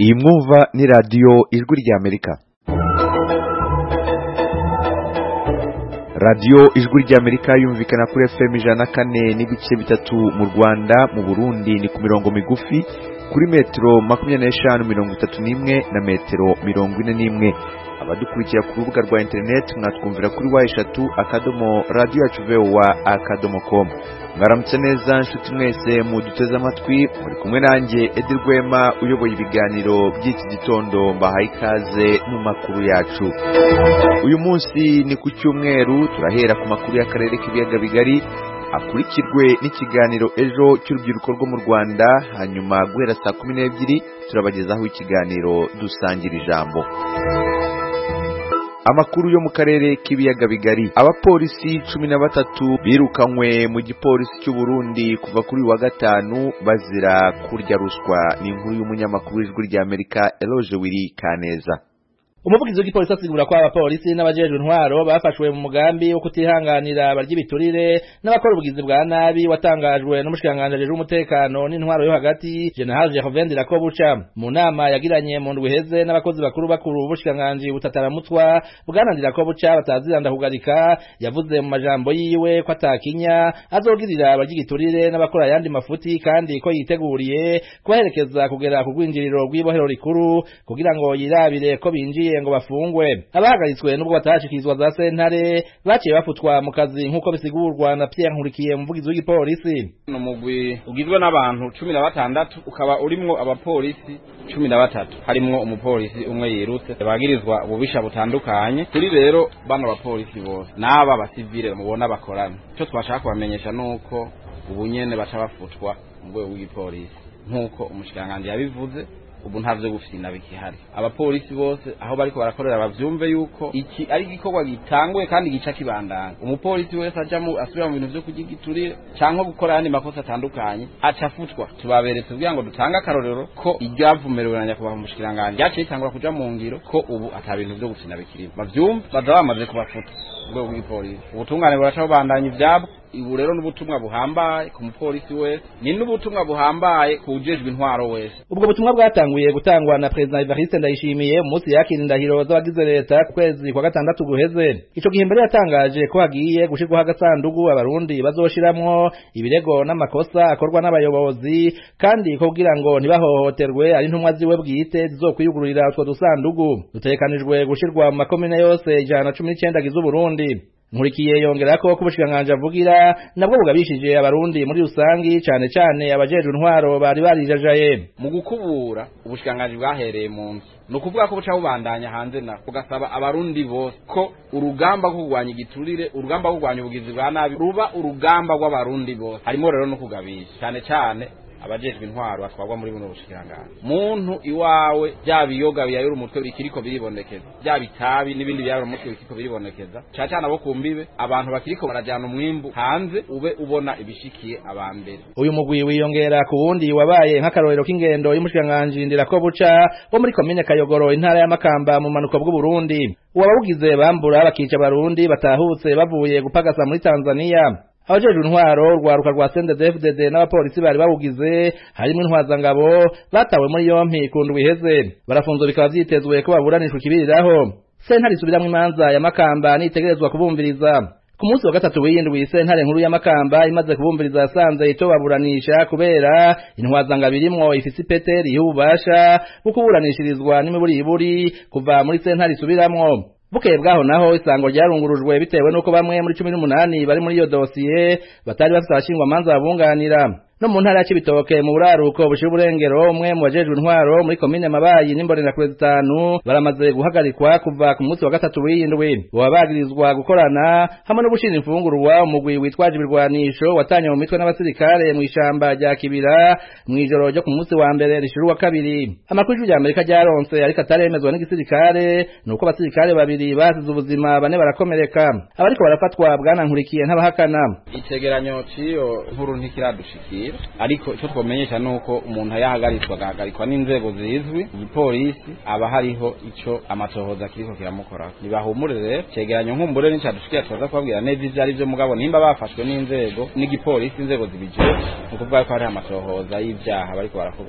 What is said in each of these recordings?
Iyi mwumva ni radio Ijwi ry'Amerika. Radio Ijwi ry'Amerika yumvikana kuri FM 104.3 mu Rwanda, mu Burundi ni ku mirongo migufi kuri metro 25.31 na metro 41. Abadukurikira ku rubuga rwa internet mwatwumvira kuri wa@radio.voa.com. Mwaramutse neza nshuti mwese muduteze amatwi, muri kumwe nanjye Edi Rwema uyoboye ibiganiro by'iki gitondo, mbahaye ikaze mu makuru yacu. Uyu munsi ni ku cyumweru, turahera ku makuru y'akarere k'ibiyaga bigari, akurikirwe n'ikiganiro ejo cy'urubyiruko rwo mu Rwanda, hanyuma guhera saa 12 turabagezaho ikiganiro dusangira ijambo. Amakuru yo mu karere k'ibiyaga bigari. Abapolisi 13 birukanywe mu gipolisi cy'u Burundi kuva kuri wa gatanu bazira kurya ruswa. Ni inkuru y'umunyamakuru w'Ijwi ry'Amerika Eloge Wiri Kaneza. Umuvugizi w'igipolisi asigura ko abapolisi n'abajejwe intwaro bafashwe mu mugambi wo kutihanganira abarya ibiturire n'abakora ubugizi bwa nabi watangajwe n'umushikiranganji w'umutekano n'intwaro yo hagati General Gervais Ndirakobuca mu nama yagiranye mu ndwi heze n'abakozi bakuru b'ubushikiranganji butataramutwa. Bwana Ndirakobuca bataziranda kugarika yavuze mu majambo yiwe ko atakinya azogirira abarya igiturire n'abakora yandi mafuti, kandi ko yiteguriye kubaherekeza kugera ku rwinjiriro rw'ibohero rikuru kugira ngo yirabire ko binjiye ngo bafungwe. Abahagaritswe nubwo batashikizwa za sentare baciye bafutwa mu kazi nk'uko bisigurwa na Pierre Nkurikiye, umuvugizi w'igipolisi. Umugwi ugizwe n'abantu 16 ukaba urimwo abapolisi 13, harimwo umupolisi umwe yirutse, bagirizwa ububisha butandukanye. Kuri rero bano bapolisi bose n'aba basivile mubona bakorana, cyo twashaka kubamenyesha nuko ubunyene baca bafutwa mu rwego rw'igipolisi nk'uko umushikiranganji yabivuze. Ubu ntavyo gufina bikihari. Abapolisi bose aho bariko barakorera bavyumve yuko iki ari gikorwa gitanguye kandi gica kibandana. Umupolisi wese asubira mu bintu vyo kugigiturira canke gukora yandi makosa atandukanye acafutwa. Tubaberetse kugira ngo dutange akarorero ko iryavumereranya kuba mu mushikiranganje yaciye itangura kuja mu ngiro ko ubu ata bintu vyo gufina bikiri. Bavyumve baza bamaze kubafuta ubwo bw'ipolisi. Ubutungane buraca bubandanya ivyabo. Ibu rero n'ubutumwa buhambaye ku mupolisi wese, ni n'ubutumwa buhambaye kujejwe intwaro wese. Ubwo butumwa bwatanguye gutangwa na President Evariste Ndayishimiye umunsi yakira indahiro z'abagize leta ku kwezi kwa gatandatu guheze. Ico gihe mbere yatangaje ko hagiye gushirwaho agasandugu abarundi bazoshiramwo ibirego n'amakosa akorwa n'abayobozi, kandi ko kugira ngo ntibahohoterwe ari ntumwa ziwe bwite zizokwiyugururira utwo dusandugu dutekanijwe gushirwa mu makomine yose 119 agize Burundi. Nkurikiye yongera ko kubushikiranganji avugira nabwo bugabishije abarundi muri rusangi, cane abajejwe intwaro bari barijajaye mu gukubura. Ubushikiranganji bwahereye mu nzu, no kuvuga ko buca bubandanya hanze na kugasaba abarundi bose ko urugamba rwo kurwanya igiturire, urugamba rwo kurwanya ubugizi bwa nabi ruba urugamba rw'abarundi bose. Harimo rero no kugabisha cane abajejwe intwaro atwagwa muri buno bushikiranganje. Muntu iwawe byabiyoga biyayura umutwe bikiriko biribonekeza, byabitabi n'ibindi byaro umutwe bikiriko biribonekeza, cyane abo kumbibe abantu bakiriko barajyana umwimbu hanze ube ubona ibishikiye abambere. Uyu mugwi wiyongera ku wundi wabaye nk'akarorero k'ingendo y'umushikiranganje Ndirakobuca wo muri komine Kayogoro intara ya Makamba mu manuko bw'u Burundi. Uwabugize bambura bakica abarundi batahutse bavuye gupagasa muri Tanzania. Abajejwe intwaro rwaruka rwa CNDD-FDD n'abapolisi bari bawugize harimo intwazangabo batawe muri yompi ku ndwi iheze, barafunzwe bikaba vyitezwe ko baburanishwa ikibiriraho. Sentare isubiramwo imanza ya Makamba nitegerezwa kubumviriza. Ku munsi wa gatatu w'indwi sentare nkuru ya Makamba imaze kubumviriza yasanze ito baburanisha kubera intwazangabo irimwo ifise ipete y'ububasha bwo kuburanishirizwa n'imiburiburi kuva muri sentare isubiramwo. Bukeye bwaho naho isango ryarungurujwe bitewe nuko bamwe muri 18 bari muri iyo dosiye batari bafite abashingwa manza babunganira. No mu ntara ya Cibitoke mu buraruko bushira uburengero, umwe mu bajejwe intwaro muri komine Mabayi n'imbonerakure 5 baramaze guhagarikwa kuva ku munsi wa gatatu w'indwi. Babagirizwa gukorana hamwe no gushira imfungurwa umugwi witwaje ibirwanisho watanye mu mitwe n'abasirikare mu ishamba rya Kibira mu ijoro ryo ku munsi wa mbere rishira wa kabiri. Amakuru y'Amerika ryaronse ariko ataremezwa n'igisirikare nuko abasirikare babiri basize ubuzima, bane barakomereka. Abariko barafatwa Bwana Nkurikiye ntabahakana. Icegeranyo ciyo nkuru ntikiradushikira, ariko icyo twomenyesha nuko umuntu yahagaritswa agahagarikwa n'inzego zizwi, igipolisi aba hariho ico amatohoza kiriko kiramukora. Nibahumurire cegeranyo nkumbure n'icadushikiye twaza kubabwira neza ivyo ari byo, mugabo nimba bafashwe n'inzego n'igipolisi inzego zibije ukuvuga ko hari amatohoza y'ivyaha bariko barakorwa.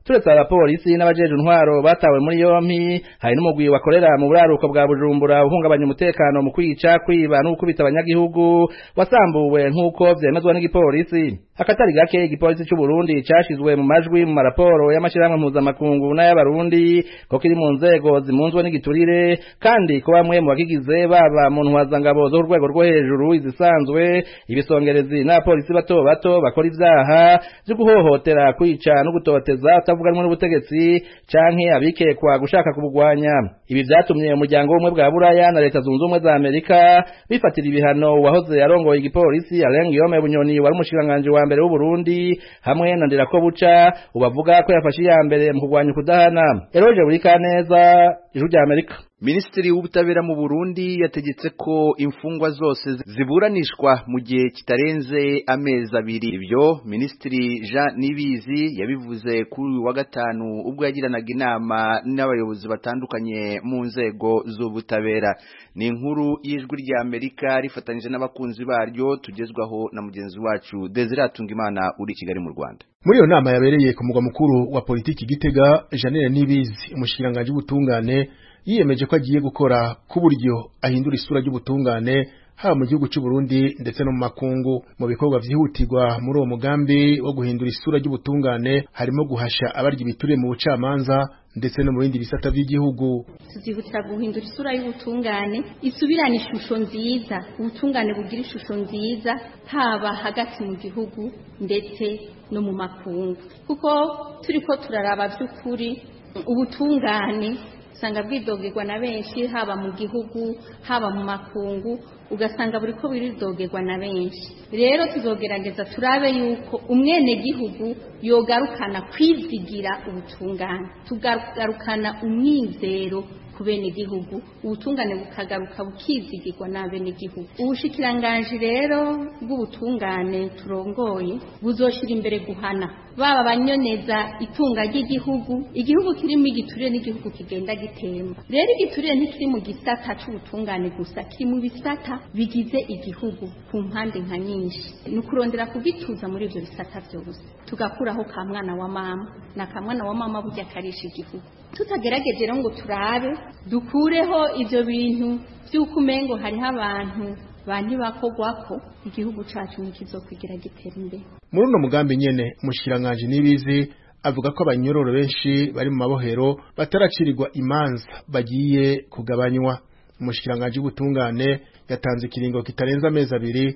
turetse abapolisi n'abajeje intwaro batawe muri yompi hari n'umugwi wakorera mu buraruko bwa Bujumbura uhungabanya umutekano mu kwica kwiba no gukubita abanyagihugu wasambuwe nk'uko vyemezwa n'igipolisi akatari gake igipolisi cy'u Burundi cashizwe mu majwi mu maraporo y'amashirahamwe mpuzamakungu n'ay'abarundi ko kiri mu nzego zimunzwe n'igiturire kandi ko bamwe mu bakigize baba mu ntwazangabo zo rwego rwo hejuru izisanzwe ibisongerezi n'abapolisi bato bato bakora ivyaha byo guhohotera kwica no gutoteza utavuganwa n'ubutegetsi canke abikekwa gushaka kubugwanya ibi vyatumye umuryango w'umwe bwa Buraya na leta zunze ubumwe za Amerika bifatira ibihano wahoze arongoye igipolisi Alain Guillaume Bunyoni wari umushikiranganje wa mbere w'u Burundi hamwe na Ndirakobuca ubavuga ko yafashe iya mbere mu kugwanya kudahana Eroje Burikaneza ijuru rya Amerika. Minisitiri w'ubutabera mu Burundi yategetse ko imfungwa zose ziburanishwa mu gihe kitarenze amezi abiri. Ibyo Minisitiri Jean Nibizi yabivuze kuri wa gatanu ubwo yagiranaga inama n'abayobozi batandukanye mu nzego z'ubutabera. Ni inkuru y'ijwi rya Amerika rifatanyije n'abakunzi baryo tugezwaho na mugenzi wacu Desire Atungimana uri Kigali mu Rwanda. Muri iyo nama yabereye ku mugwa mukuru wa politiki Gitega, Janelle Nibizi umushikiranganje w'ubutungane yiyemeje ko agiye gukora ku buryo ahindura isura y'ubutungane haba mu gihugu cy'u Burundi ndetse no mu makungu. Mu bikorwa vyihutirwa muri uwo mugambi wo guhindura isura y'ubutungane harimo guhasha abarya ibiture mu bucamanza ndetse no mu bindi bisata by'igihugu. Tuzihutira guhindura isura y'ubutungane isubirana ishusho nziza, ubutungane bugira ishusho nziza haba hagati mu gihugu ndetse no mu makungu, kuko turiko turaraba by'ukuri ubutungane usanga bwidogerwa na benshi haba mu gihugu haba mu makungu, ugasanga buriko biridogerwa na benshi. Rero tuzogerageza turabe yuko umwene gihugu yogarukana kwizigira ubutungane, tugarukana umwizero ku bene gihugu, ubutungane bukagaruka bukizigirwa na bene gihugu. Ubushikiranganje rero bw'ubutungane turongoye buzoshira imbere guhana baba banyoneza itunga ry'igihugu, igihugu kirimo igiturire n'igihugu kigenda gitemba. Rero igiturire ntikiri mu gisata c'ubutungane gusa, kiri mu bisata bigize igihugu ku mpande nka nyinshi. Nukurondera kugituza muri ivyo bisata byose, tugakuraho ka mwana wa mama na ka mwana wa mama burya karisha igihugu. Tutagerageje rero ngo turabe dukureho ivyo bintu by'uko umengo hariho abantu bakogwako, igihugu cacu nikizokwigira gitera imbere. Muri uno mugambi nyene umushikiranganje Nibizi avuga ko abanyororo benshi bari mu mabohero bataracirirwa imanza bagiye kugabanywa. Umushikiranganje w'ubutungane yatanze ikiringo kitarenza amezi abiri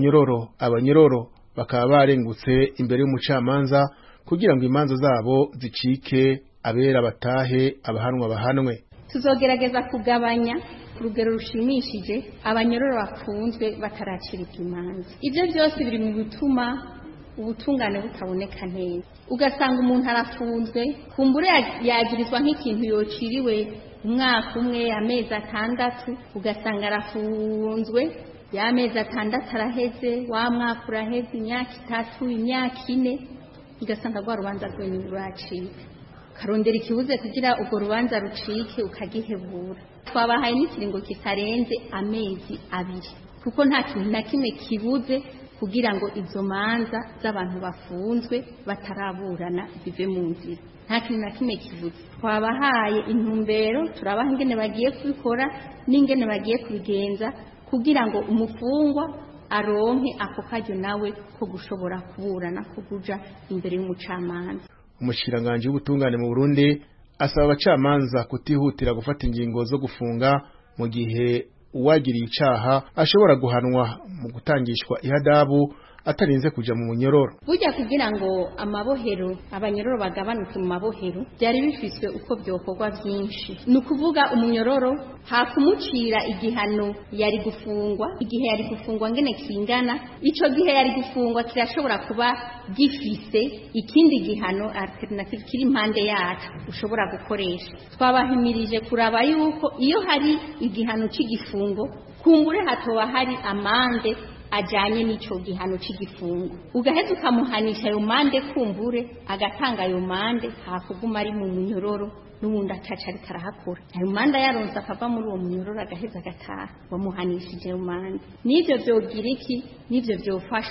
abanyororo bakaba barengutse imbere y'umucamanza kugira ngo imanza zabo zicike abera batahe abahanwa bahanwe. Tuzogerageza kugabanya urugero rushimishije abanyororo bafunzwe bataracirirwa imanza. Ibyo byose biri mu bituma ubutungane butaboneka neza. Ugasanga umuntu arafunzwe kumbure yagirizwa nk'ikintu yociriwe umwaka umwe amezi 6, ugasanga arafunzwe y'amezi 6 araheze, wa mwaka uraheze, imyaka 3, imyaka 4, ugasanga rwa rubanza rwenye ruracika. Karondera ikibuze kugira ubwo rubanza rucike ukagihebura. Twabahaye n'ikiringo kitarenze amezi 2 kuko nta kintu na kimwe kibuze kugira ngo izo manza z'abantu bafunzwe bataraburana bive mu nzira. Nta kintu na kimwe kibuze. Twabahaye intumbero turabaha ingene bagiye kubikora n'ingene bagiye kubigenza kugira ngo umufungwa aronke ako kajyo nawe ko gushobora kuburana ko kuja imbere y'umucamanza. Umushikiranganje w'ubutungane mu Burundi asaba abacamanza kutihutira gufata ingingo zo gufunga mu gihe uwagiriye icaha ashobora guhanwa mu gutangishwa ihadabu atarinze kuja mu munyororo. Burya kugira ngo amabohero abanyororo bagabanuke mu mabohero byari bifiswe uko byokorwa byinshi. Nukuvuga umunyororo hakumucira igihano yari gufungwa, igihe yari gufungwa ngene kingana, ico gihe yari gufungwa kirashobora kuba gifise ikindi gihano alternative kiri impande yacu ushobora gukoresha. Twabahimirije kuraba yuko iyo hari igihano c'igifungo kumbure hatoba hari amande ajanye n'ico gihano c'igifungo, ugaheza ukamuhanisha ayo mande kumbure agatanga ayo mande hakuguma ari mu munyororo n'ubundi acaca ariko arahakora ayo mande yaronse akava muri uwo munyororo agaheza agataha wamuhanishije ayo mande. N'ivyo vyogira iki? N'ivyo vyofasha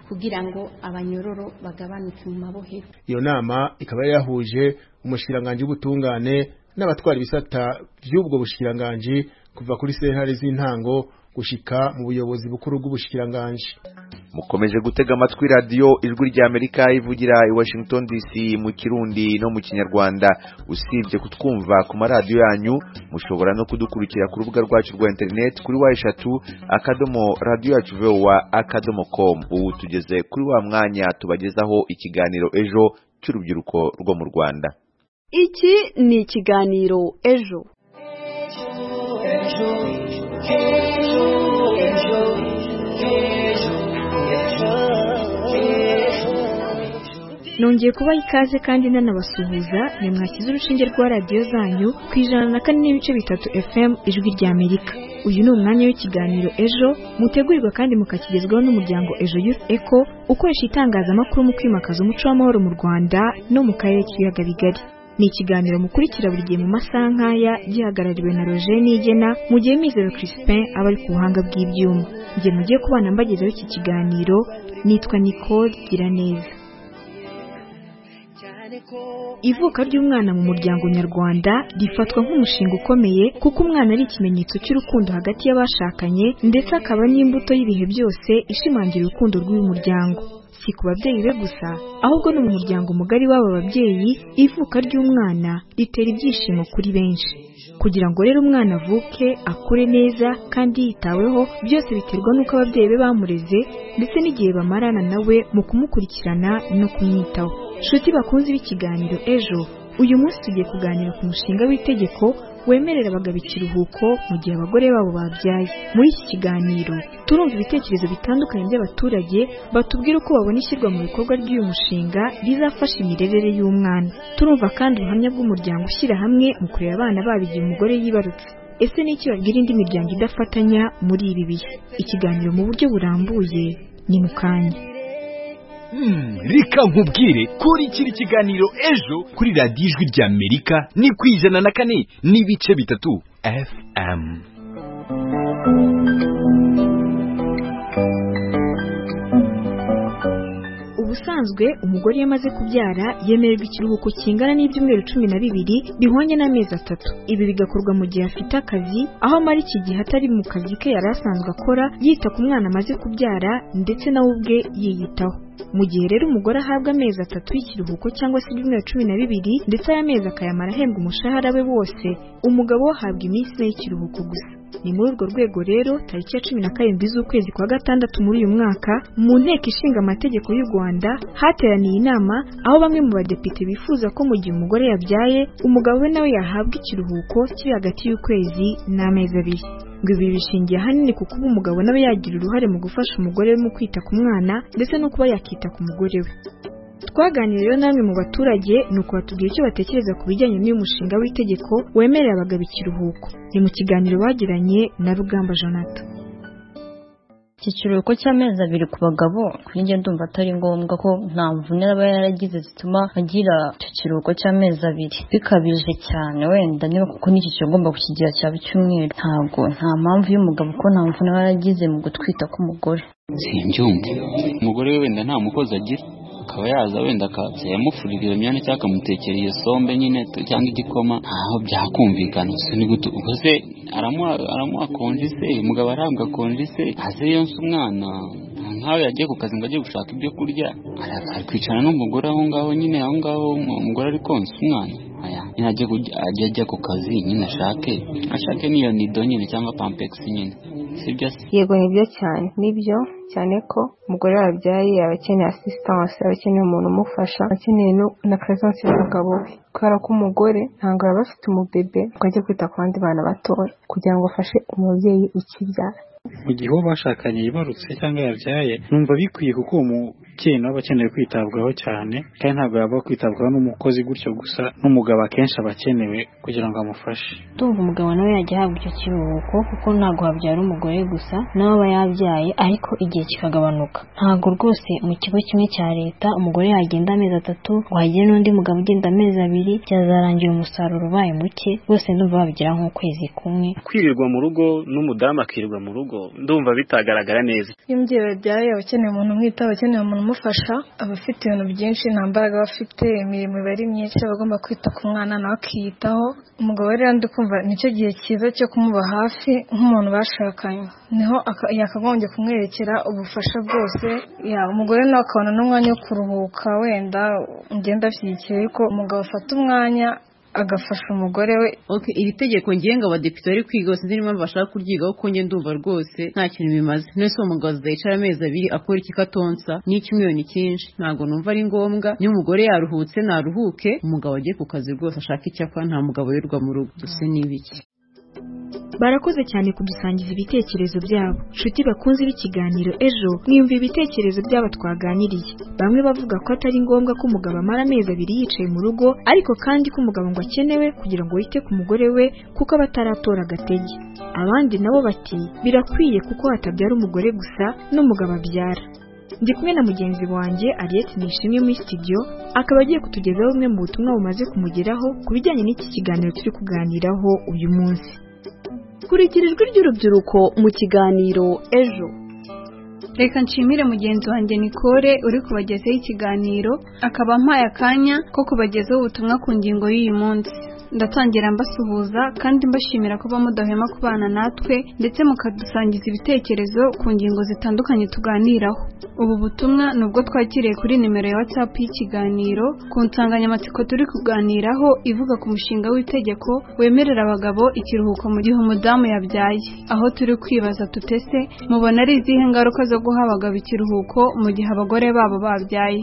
kugira ngo abanyororo bagabanuke mu mabohero. Iyo nama ikaba yahuje umushikiranganje w'ubutungane n'abatwara ibisata by'ubwo bushikiranganje kuva kuri sentare z'intango gushika mu buyobozi bukuru bw'ubushikiranganje. Mukomeje gutega amatwi radio Ijwi rya Amerika ivugira i Washington DC mu Kirundi no mu Kinyarwanda. Usibye kutwumva ku maradiyo yanyu, mushobora no kudukurikira ku rubuga rwacu rwa internet kuri wa3.radio.voa.com. Ubu tugeze kuri wa mwanya tubagezaho ikiganiro ejo cy'urubyiruko rwo mu Rwanda. Iki ni ikiganiro ejo. Nongeye kuba ikaze kandi nanabasuhuza mwashyize urushinge rwa radio zanyu ku 104.3 FM Ijwi rya Amerika. Uyu ni umwanya w'ikiganiro ejo mutegurirwa kandi mukakigezwaho n'umuryango Ejo Youth Echo ukoresha itangazamakuru mu kwimakaza umuco w'amahoro mu Rwanda no mu karere k'ibiyaga bigari. Ni ikiganiro mukurikira buri gihe mu masaha nk'aya gihagarariwe na Roger Nigena mu gihe Mizero Crispin abari ku buhanga bw'ibyuma. Ngiye mugiye kubana mbagezeho iki kiganiro nitwa Nicole Giraneza. Ivuka ry'umwana mu muryango nyarwanda rifatwa nk'umushinga ukomeye kuko umwana ari ikimenyetso cy'urukundo hagati y'abashakanye ndetse akaba n'imbuto y'ibihe byose ishimangira urukundo rw'uyu muryango. Si ku babyeyi be gusa ahubwo no mu muryango mugari w'aba babyeyi ivuka ry'umwana ritera ibyishimo kuri benshi. Kugira ngo rero umwana avuke akure neza kandi yitaweho byose biterwa n'uko ababyeyi be bamureze ndetse n'igihe bamarana nawe mu kumukurikirana no kumwitaho. Shuti bakunze b'ikiganiro ejo, uyu munsi tugiye kuganira ku mushinga w'itegeko wemerera abagabo ikiruhuko mu gihe abagore babo babyaye. Muri iki kiganiro turumva ibitekerezo bitandukanye by'abaturage batubwira uko babona ishyirwa mu bikorwa ry'uyu mushinga rizafasha imirerere y'umwana. Turumva kandi ubuhamya bw'umuryango ushyira hamwe mu kurera abana babo igihe umugore yibarutse. Ese ni iki babwira indi miryango idafatanya muri ibi bihe? Ikiganiro mu buryo burambuye ni mu kanya. Reka nkubwire kuri kiri kiganiro ejo kuri radio Ijwi rya Amerika ni ku 104.3 FM. Ubusanzwe umugore yamaze kubyara yemererwa ikiruhuko kingana n'ibyumweru 12 bihwanye n'amezi 3. Ibi bigakorwa mu gihe afite akazi aho amara iki gihe atari mu kazi ke yari asanzwe akora yita ku mwana amaze kubyara ndetse nawe ubwe yiyitaho. Mu gihe rero umugore ahabwa amezi 3 y'ikiruhuko cyangwa se ibyumweru 12 ndetse aya mezi akayamara ahembwa umushahara we wose, umugabo ahabwa iminsi y'ikiruhuko gusa. Ni muri urwo rwego rero tariki ya 17 z'ukwezi kwa gatandatu muri uyu mwaka mu nteko ishinga amategeko y'u Rwanda hateraniye inama aho bamwe mu badepite bifuza ko mu gihe umugore yabyaye umugabo we nawe yahabwa ikiruhuko kiri hagati y'ukwezi n'amezi 2. Ngo ibi bishingiye ahanini ku kuba umugabo nawe yagira uruhare mu gufasha umugore we mu kwita ku mwana ndetse no kuba yakita ku mugore we. Twaganiriye rero namwe mu baturage nuko batubwira icyo batekereza ku bijyanye n'uyu mushinga w'itegeko wemerera abagabo ikiruhuko. Ni mu kiganiro bagiranye na Rugamba Jonathan. Iki kiruhuko cy'amezi 2 ku bagabo kuri njye ndumva atari ngombwa ko nta mvune aba yaragize zituma agira icyo kiruhuko cy'amezi 2. Bikabije cyane wenda niba kuko n'iki kigomba kukigira cyaba icyumweru, ntabwo nta mpamvu y'umugabo ko nta mvune aba yaragize mu gutwita k'umugore. Sinjyumva umugore we wenda nta mukozi agira akaba yaza wenda akaza yamufurira imyanya cyangwa akamutekera iyo sombe nyine cyangwa igikoma, aho byakumvikana. Ni gute ubose aramuha konji se, umugabo arambwa konji se, aze yonsa umwana nkawe yagiye ku kazi ngo ajye gushaka ibyo kurya, ari kwicara n'umugore aho ngaho nyine, aho ngaho umugore ari konsa umwana. Nyine ajya ku kazi nyine ashake niyo nido nyine cyangwa pampex nyine, sibyo se? Yego nibyo cyane, nibyo cyane ko umugore wabyaye aba akeneye assistance, aba akeneye umuntu umufasha, akeneye na presence y'umugabo we, kubera ko umugore ntabwo yaba afite umubebe ngo ajye kwita ku bandi bana batoya kugira ngo afashe umubyeyi ukibyara. Mu gihe uwo bashakanye yibarutse cyangwa yabyaye numva bikwiye kuko ababyeyi nabo bakeneye kwitabwaho cyane kandi ntabwo yaba kwitabwaho n'umukozi gutyo gusa n'umugabo akenshi aba akenewe kugira ngo amufashe. Ndumva umugabo nawe yajya ahabwa icyo kiruhuko kuko ntabwo habyara umugore gusa nawe aba yabyaye ariko igihe kikagabanuka. Ntabwo rwose mu kigo kimwe cya leta umugore yagenda amezi 3 wagire n'undi mugabo ugenda amezi 2 byazarangira umusaruro ubaye muke bose ndumva babigira nk'ukwezi kumwe. Kwirirwa mu rugo n'umudamu akirirwa mu rugo ndumva bitagaragara neza. Imbyiro byaye abakeneye umuntu umwita abakeneye umuntu umufasha abafite ibintu byinshi nta mbaraga bafite imirimo bari myinshi bagomba kwita ku mwana nawe akiyitaho. Umugabo rero ndikumva nicyo gihe cyiza cyo kumuba hafi nk'umuntu bashakanye niho yakagombye kumwerekera ubufasha bwose umugore nawe akabona n'umwanya wo kuruhuka wenda ngenda ashyigikiye ko umugabo afata umwanya agafasha umugore we. Okay, iri tegeko ngenga abadepite bari kwiga sinzi impamvu bashaka kuryigaho ko nge ndumva rwose nta kintu bimaze. Nese umugabo azicara amezi 2 akora iki katonsa n'icyumweru ni cyinshi ntago numva ari ngombwa. Ni umugore yaruhutse naruhuke umugabo agiye ku kazi rwose ashaka icyo akora nta mugabo wirirwa mu rugo. Duse n'ibiki barakoze cyane kudusangiza ibitekerezo byabo. Nshuti bakunze b'ikiganiro ejo mwiyumva ibitekerezo byabo twaganiriye. Bamwe bavuga ko atari ngombwa ko umugabo amara amezi 2 yicaye mu rugo ariko kandi ko umugabo ngo akenewe kugira ngo yite ku mugore we kuko abataratora agatege. Abandi nabo bati birakwiye kuko hatabyara umugore gusa n'umugabo abyara. Ndi kumwe na mugenzi wanjye Ariette Nishimwe muri studio akaba agiye kutugezaho bumwe mu butumwa bumaze kumugeraho ku bijyanye n'iki kiganiro turi kuganiraho uyu munsi. Kurikirijwe ry'urubyiruko mu kiganiro ejo. Reka nshimire mugenzi wanjye Nicole uri kubagezaho ikiganiro akaba mpaye akanya ko kubagezaho ubutumwa ku ngingo y'uyu munsi. Ndatangira mbasuhuza kandi mbashimira ko bamudahwema kubana natwe ndetse mukadusangiza ibitekerezo ku ngingo zitandukanye tuganiraho. Ubu butumwa nubwo twakiriye kuri nimero ya WhatsApp y'ikiganiro ku nsanganyamatsiko turi kuganiraho ivuga ku mushinga w'itegeko wemerera abagabo ikiruhuko mu gihe umudamu yabyaye. Aho turi kwibaza tutese mubona ari izihe ngaruka zo guha abagabo ikiruhuko mu gihe abagore babo babyaye.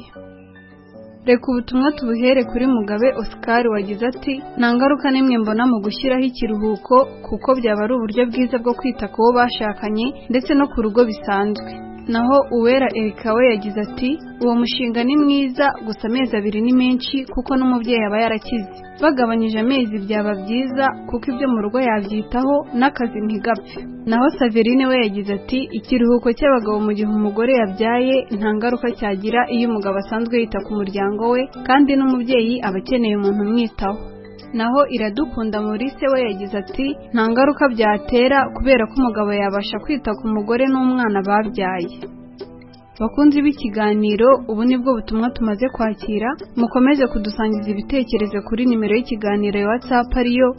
Reka ubutumwa tubuhere kuri Mugabe Oscar wagize ati nta ngaruka n'imwe mbona mu gushyiraho ikiruhuko kuko byaba ari uburyo bwiza bwo kwita ku bo bashakanye ndetse no ku rugo bisanzwe. Naho Uwera Erika we yagize ati uwo mushinga ni mwiza gusa amezi 2 ni menshi kuko n'umubyeyi aba yarakize. Bagabanyije amezi byaba byiza kuko ibyo mu rugo yabyitaho n'akazi ntigapfe. Naho Saverine we yagize ati ikiruhuko cy'abagabo mu gihe umugore yabyaye nta ngaruka cyagira iyo umugabo asanzwe yita ku muryango we kandi n'umubyeyi aba akeneye umuntu umwitaho. Naho Iradukunda Maurice we yagize ati nta ngaruka byatera kubera ko umugabo yabasha kwita ku mugore n'umwana babyaye. Bakunzi b'ikiganiro ubu nibwo butumwa tumaze kwakira mukomeze kudusangiza ibitekerezo kuri nimero y'ikiganiro ya WhatsApp ariyo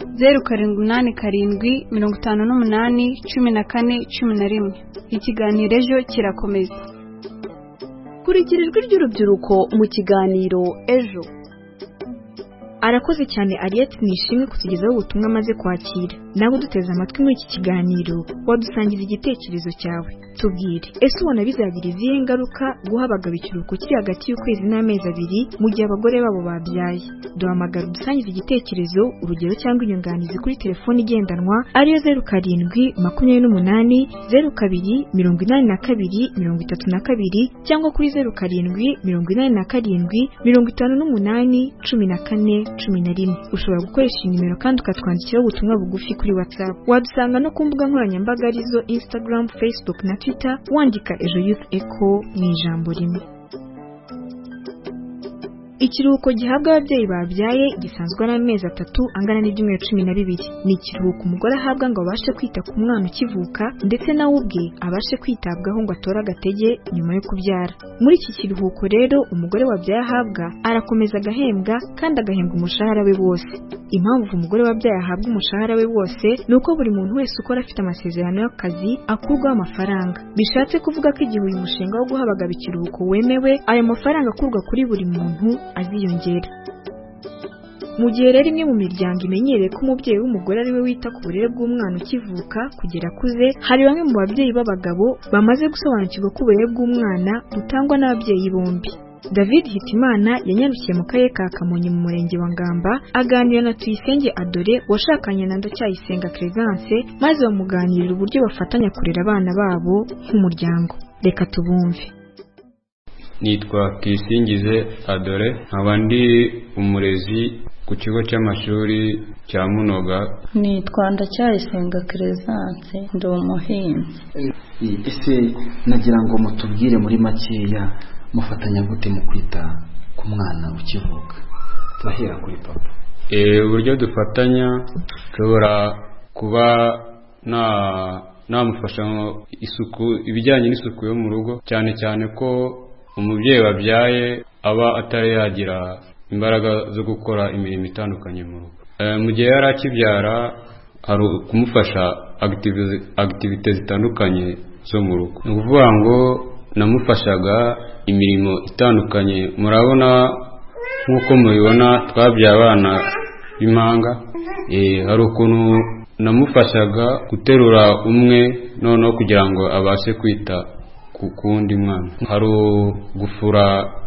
0787581411. Ikiganiro ejo kirakomeza. Kurikirijwe ry'urubyiruko mu kiganiro ejo. Arakoze cyane Ariette Nishimwe kutugezaho ubutumwa amaze kwakira. Nawe duteze amatwi muri iki kiganiro wadusangiza igitekerezo cyawe. Tubwire ese ubona bizagira izihe ngaruka guha abagabo ikiruhuko kiri hagati y'ukwezi n'amezi 2 mu gihe abagore babo babyaye. Duhamagara udusangiza igitekerezo urugero cyangwa inyunganizi kuri telefoni igendanwa ariyo 0782823232 cyangwa kuri 0787581411. Ushobora gukoresha nimero kandi ukatwandikiraho ubutumwa bugufi kuri WhatsApp. Wadusanga no ku mbuga nkoranyambaga arizo Instagram, Facebook na Twitter wandika Ejo Youth Echo mu ijambo rimwe. Ikiruhuko gihabwa ababyeyi babyaye gisanzwe ari amezi 3 angana n'ibyumweru 12. Ni ikiruhuko umugore ahabwa ngo abashe kwita ku mwana ukivuka ndetse nawe ubwe abashe kwitabwaho ngo atore agatege nyuma yo kubyara. Muri iki kiruhuko rero umugore wabyaye ahabwa arakomeza agahembwa kandi agahembwa umushahara we wose. Impamvu umugore wabyaye ahabwa umushahara we wose nuko buri muntu wese ukora afite amasezerano y'akazi akurwaho amafaranga. Bishatse kuvuga ko igihe uyu mushinga wo guha abagabo ikiruhuko wemewe ayo mafaranga akurwa kuri buri muntu aziyongera. Mu gihe rero imwe mu miryango imenyereye ko umubyeyi w'umugore ari we wita ku burere bw'umwana ukivuka kugera akuze, hari bamwe mu babyeyi b'abagabo bamaze gusobanukirwa ko uburere bw'umwana butangwa n'ababyeyi bombi. David Hitimana yanyarukiye mu karere ka Kamonyi mu murenge wa Ngamba aganira na Tuyisenge Adore washakanye na Ndacyayisenga Crescence maze bamuganirira uburyo bafatanya kurera abana babo nk'umuryango. Reka tubumve. Nitwa Kisingize Adore, nkaba ndi umurezi ku kigo cy'amashuri cya Munoga. Nitwa Ndacyayisenga Crescence, ndi umuhinzi. Ese nagira ngo mutubwire muri makeya mufatanya gute mu kwita ku mwana ukivuka? Turahera kuri papa. Uburyo dufatanya, nshobora kuba namufasha isuku, ibijyanye n'isuku yo mu rugo, cyane cyane ko umubyeyi wabyaye aba atari yagira imbaraga zo gukora imirimo itandukanye mu rugo. Mu gihe yari akibyara, hari kumufasha activite zitandukanye zo mu rugo. Ni ukuvuga ngo namufashaga imirimo itandukanye. Murabona nk'uko mubibona twabyaye abana b'impanga, hari ukuntu namufashaga guterura umwe noneho kugira ngo abashe kwita ku wundi mwana. Hari gufura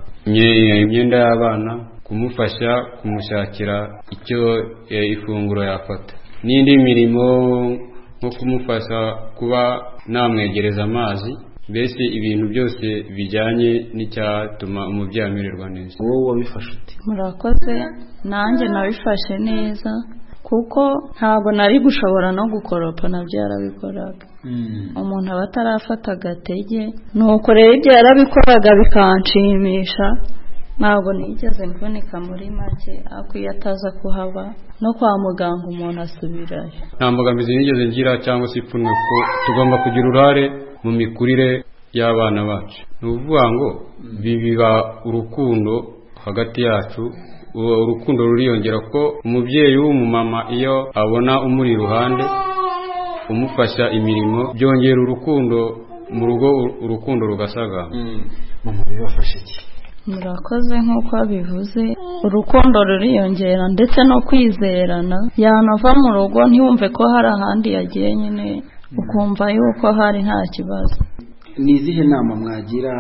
imyenda y'abana, kumufasha kumushakira icyo ifunguro yafata, n'indi mirimo nko kumufasha kuba namwegereza amazi, mbese ibintu byose bijyanye n'icyatuma umubyeyi amererwa neza. Wowe wabifashe ute? Murakoze. Nanjye nabifashe neza kuko ntabwo nari gushobora no gukoropa, nabyo yarabikoraga. Umuntu aba atarafata agatege, nuko rero ibyo yarabikoraga bikanshimisha. Ntabwo nigeze mvunika muri make, akwiye ataza kuhaba no kwa muganga umuntu asubirayo. Nta mbogamizi nigeze ngira cyangwa se ipfunwe ko tugomba kugira uruhare mu mikurire y'abana bacu. Ni ukuvuga ngo biba urukundo hagati yacu. Urukundo ruriyongera ko umubyeyi w'umumama iyo abona umuri iruhande umufasha imirimo, byongera urukundo mu rugo, urukundo rugasaga. Mama bibafashe iki? Murakoze. nk'uko bivuze, urukundo ruriyongera ndetse no kwizerana. Yanava mu rugo ntiyumve ko hari ahandi yagiye, nyine ukumva yuko hari nta kibazo. Ni izihe nama mwagira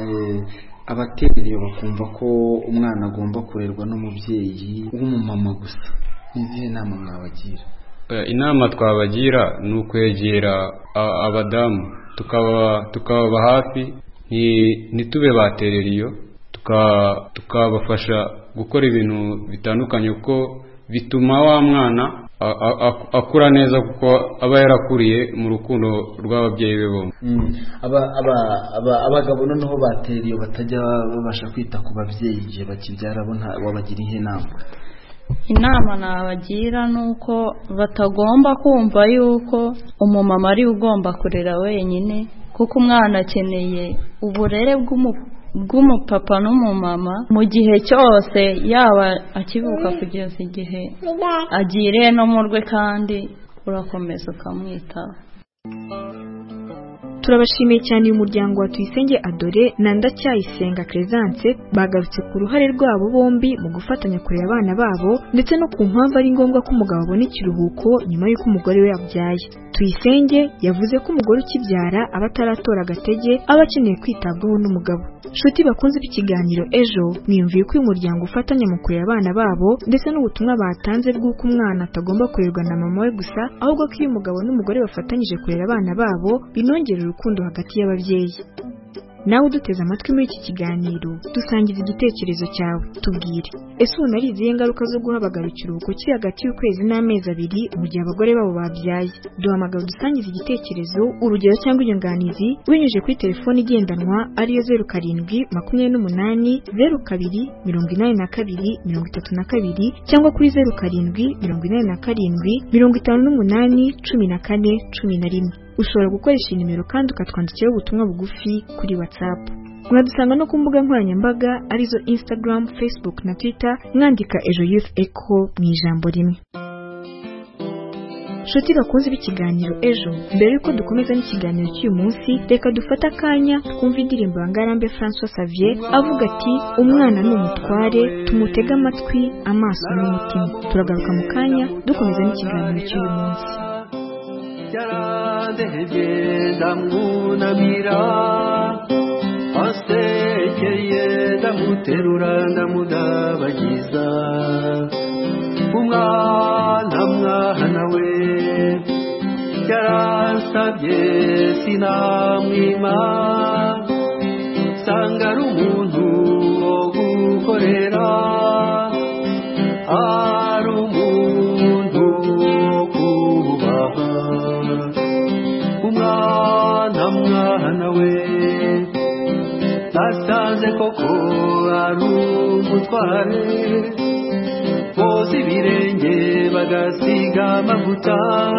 abatereye bakumva ko umwana agomba kurerwa n'umubyeyi w'umumama gusa? Ni izihe nama mwabagira? Inama twabagira ni ukwegera abadamu, tukababa hafi, ntitube baterera iyo, tukabafasha gukora ibintu bitandukanye kuko bituma wa mwana akura neza, kuko aba yarakuriye mu rukundo rw'ababyeyi be bombi. Abagabo noneho batera iyo batajya babasha kwita ku babyeyi igihe bakibyara, bo wabagira ihe nama? Inama nabagira nuko batagomba kumva yuko umumama ari ugomba kurera wenyine, kuko umwana akeneye uburere bw'umupapa n'umumama mu gihe cyose, yaba akivuka kugeza igihe agiriye no mu rwe, kandi urakomeza ukamwitaho. Turabashimiye cyane uyu muryango wa Tuyisenge Adore na Ndacyayisenga Crescence, bagarutse ku ruhare rwabo bombi mu gufatanya kurera abana babo, ndetse no ku mpamvu ari ngombwa ko umugabo abona ikiruhuko nyuma y'uko umugore we yabyaye. Tuyisenge yavuze ko umugore ukibyara aba ataratora agatege, aba akeneye kwitabwaho n'umugabo. Nshuti bakunze ikiganiro Ejo, mwiyumviye ko uyu muryango ufatanya mu kurera abana babo, ndetse n'ubutumwa batanze bw'uko umwana atagomba kurerwa na mama we gusa, ahubwo ko iyo umugabo n'umugore bafatanyije kurera abana babo binongerera urukundo hagati y'ababyeyi. Nawe uduteze amatwi muri iki kiganiro, dusangiza igitekerezo cyawe, tubwire. Ese ubu nari izihe ngaruka zo guha abagabo ikiruhuko kiri hagati y'ukwezi n'amezi 2 mu gihe abagore babo babyaye? Duhamagara dusangiza igitekerezo, urugero cyangwa inyunganizi binyuze kuri telefone igendanwa ariyo 0728 02 82 32 cyangwa kuri 0787 58 14 11. Ushobora gukoresha nimero kandi ukatwandikiraho ubutumwa bugufi kuri WhatsApp. Mwadusanga no ku mbuga nkoranyambaga arizo Instagram, Facebook na Twitter, mwandika Ejo Youth Echo mu ijambo rimwe. Nshuti bakunze b'ikiganiro Ejo, mbere yuko dukomeza n'ikiganiro cy'uyu munsi, reka dufata akanya twumva indirimbo ya Ngarambe François Xavier avuga ati umwana ni umutware, tumutega amatwi, amaso n'umutima. Turagaruka mu kanya dukomeza n'ikiganiro cy'uyu munsi. Yarandehye ndamwunamira, asekeye ndamuterura ndamudabagiza. Umwana we yaransabye sinamwima, sanga ari umuntu wo gukorera ari umuntu wo kubaha umwana we nasanze koko ari umutware boza ibirenge bagasiga amavuta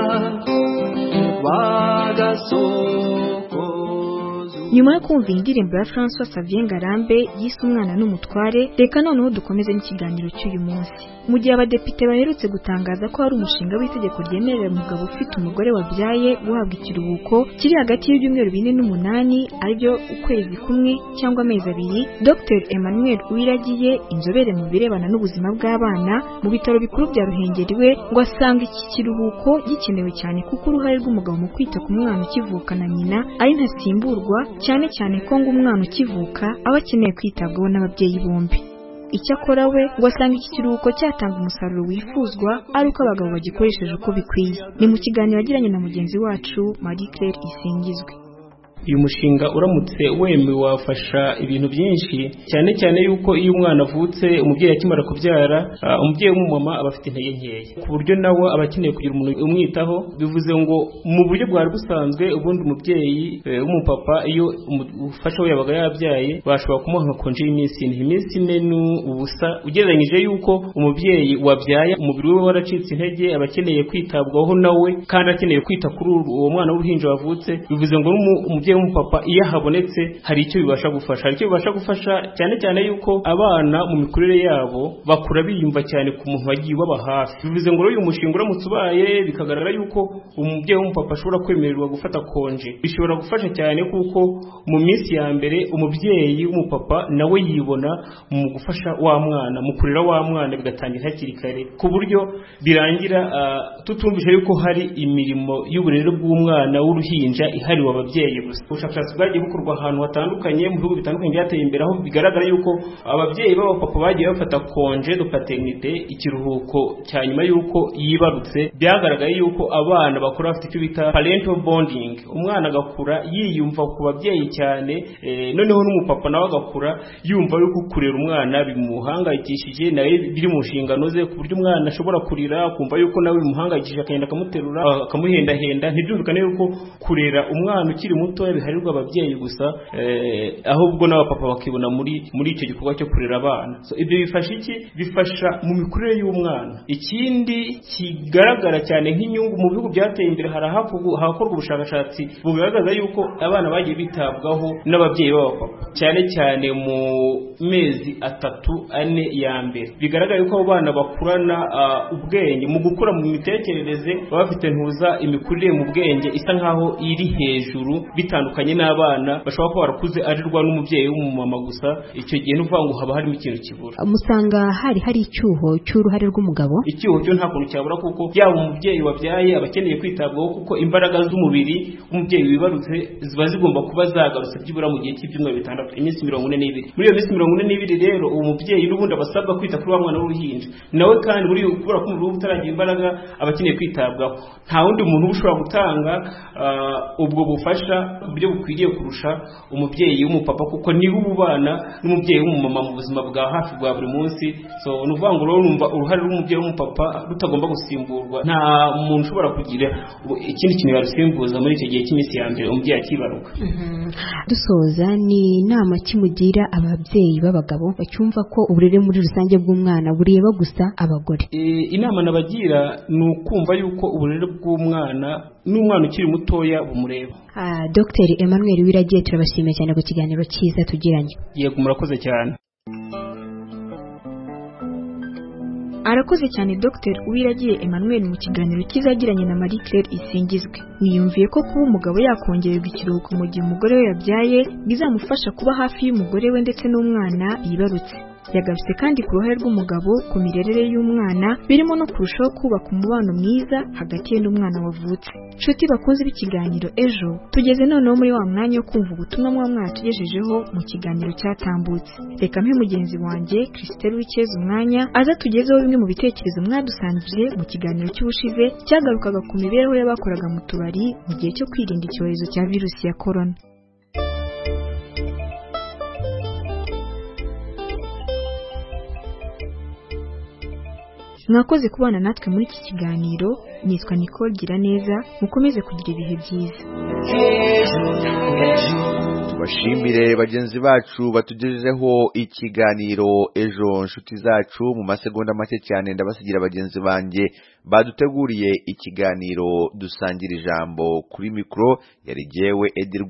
nyuma yo kumva indirimbo ya François Xavier Ngarambe yise umwana n'umutware, reka noneho dukomeze n'ikiganiro cy'uyu munsi. Mu gihe abadepite baherutse gutangaza ko hari umushinga w'itegeko ryemerera umugabo ufite umugore wabyaye guhabwa ikiruhuko kiri hagati y'ibyumweru 4 n'8 aribyo ukwezi kumwe cyangwa amezi 2, Dr Emmanuel Uwiragiye, inzobere mu birebana n'ubuzima bw'abana mu bitaro bikuru bya Ruhengeri, we ngo asanga iki kiruhuko gikenewe cyane kuko uruhare rw'umugabo mu kwita ku mwana ukivuka na nyina ari ntasimburwa, cyane cyane ko ngo umwana ukivuka aba akeneye kwitabwaho n'ababyeyi bombi. Icyakora we ngo asanga iki kiruhuko cyatanga umusaruro wifuzwa ari uko abagabo bagikoresheje uko bikwiye. Ni mu kiganiro yagiranye na mugenzi wacu Marie Claire Isingizwe. uyu mushinga uramutse wemewe wafasha ibintu byinshi, cyane cyane yuko iyo umwana avutse umubyeyi akimara kubyara, umubyeyi w'umumama aba afite intege nkeya ku buryo nawe aba akeneye kugira umuntu umwitaho. Bivuze ngo mu buryo bwari busanzwe ubundi umubyeyi w'umupapa iyo umufasha we yabaga yabyaye bashobora kumuha nka konje y'iminsi 4 ubusa, ugereranyije yuko umubyeyi wabyaye umubiri we waracitse intege, aba akeneye kwitabwaho nawe kandi akeneye kwita kuri uwo mwana w'uruhinja wavutse. Bivuze ngo umubyeyi w'umupapa iyo habonetse hari icyo bibasha gufasha, cyane cyane yuko abana mu mikurire yabo bakura biyumva cyane ku muntu wagiye baba hafi. Bivuze ngo uyu mushinga uramutse ubaye bikagaragara yuko umubyeyi w'umupapa ashobora kwemererwa gufata konje, bishobora gufasha cyane kuko mu minsi ya mbere umubyeyi w'umupapa nawe yibona mu gufasha wa mwana, mu kurera wa mwana bigatangira hakiri kare, ku buryo birangira tutumvise yuko hari imirimo y'uburere bw'umwana w'uruhinja ihariwe ababyeyi gusa. Ubushakashatsi bwagiye bukorwa ahantu hatandukanye mu bihugu bitandukanye byateye imbere, aho bigaragara yuko ababyeyi b'abapapa bagiye bafata konje de paternité, ikiruhuko cya nyuma yuko yibarutse, byagaragaye yuko abana bakura bafite icyo bita parental bonding, umwana agakura yiyumva ku babyeyi cyane, noneho n'umupapa nawe agakura yumva yuko kurera umwana bimuhangayikishije, nawe biri mu nshingano ze, ku buryo umwana ashobora kurira kumva yuko nawe bimuhangayikishije, akagenda akamuterura akamuhendahenda. Ntibyumvikane yuko kurera umwana ukiri muto biharirwa ababyeyi gusa, ahubwo n'abapapa bakibona muri icyo gikorwa cyo kurera abana. Ibyo bifasha iki? Bifasha mu mikurire y'umwana. Ikindi kigaragara cyane nk'inyungu mu bihugu byateye imbere, harakorwa ubushakashatsi bugaragaza yuko abana bagiye bitabwaho n'ababyeyi b'abapapa, cyane cyane mu mezi 3-4 ya mbere. Bigaragara yuko abo bana bakurana ubwenge, mu gukura mu mitekerereze baba bafite ntuza imikurire mu bwenge isa nkaho iri hejuru, bitandukanye n'abana bashobora kuba barakuze arirwa n'umubyeyi w'umumama gusa. Icyo gihe n'uvuga ngo haba harimo ikintu kibura. Musanga hari icyuho cy'uruhare rw'umugabo. Icyuho cyo nta kuntu cyabura, kuko yaba umubyeyi wabyaye abakeneye kwitabwaho, kuko imbaraga z'umubiri w'umubyeyi wibarutse ziba zigomba kuba zagarutse byibura mu gihe cy'ibyumweru 6, iminsi 42. Muri iyo minsi 42 rero uwo mubyeyi n'ubundi abasabwa kwita kuri wa mwana w'uruhinja, nawe kandi buri kubura ko umubiri utaragira imbaraga abakeneye kwitabwaho. Nta wundi muntu ushobora gutanga ubwo bufasha uburyo bukwiriye kurusha umubyeyi w'umupapa, kuko niwe ubana n'umubyeyi w'umumama mu buzima bwa hafi bwa buri munsi. Nuvuga ngo rero numva uruhare rw'umubyeyi w'umupapa rutagomba gusimburwa. Nta muntu ushobora kugira ikindi kintu yarusimbuza muri icyo gihe cy'iminsi ya mbere umubyeyi akibaruka. Dusoza, ni inama kimugira ababyeyi b'abagabo bacyumva ko uburere muri rusange bw'umwana bureba gusa abagore? Inama nabagira ni ukumva yuko uburere bw'umwana n'umwana ukiri mutoya bumureba. Dr Emmanuel Uwiragiye, turabashimiye cyane ku kiganiro cyiza tugiranye. Yego, murakoze cyane. Arakoze cyane Dr Uwiragiye Emmanuel mu kiganiro kizagiranye na Marie Claire Isingizwe. Niyumviye ko kuba umugabo yakongererwa ikiruhuko mu gihe umugore we yabyaye bizamufasha kuba hafi y'umugore we ndetse n'umwana yibarutse. Yagarutse kandi ku ruhare rw'umugabo ku mirerere y'umwana, birimo no kurushaho kubaka umubano mwiza hagati ye n'umwana wavutse. Nshuti bakunze b'ikiganiro Ejo, tugeze noneho muri wa mwanya wo kumva ubutumwa mwatugejejeho mu kiganiro cyatambutse. Reka mpe mugenzi wanjye Christelle Wikeza umwanya aza tugezeho bimwe mu bitekerezo mwadusangije mu kiganiro cy'ubushize cyagarukaga ku mibereho y'abakoraga mu tubari mu gihe cyo kwirinda icyorezo cya virusi ya corona. mwakoze kubana natwe muri iki kiganiro. Nitwa Nicole Giraneza, mukomeze kugira ibihe byiza. Tubashimire bagenzi bacu batugejejeho ikiganiro ejo. Nshuti zacu, mu masegonda make cyane ndabasigira bagenzi banjye baduteguriye ikiganiro dusangira ijambo. Kuri mikro yari jewe Edir